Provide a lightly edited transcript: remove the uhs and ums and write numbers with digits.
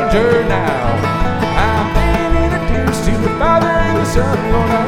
stranger now. I'm being introduced to the Father and the Son, Lord.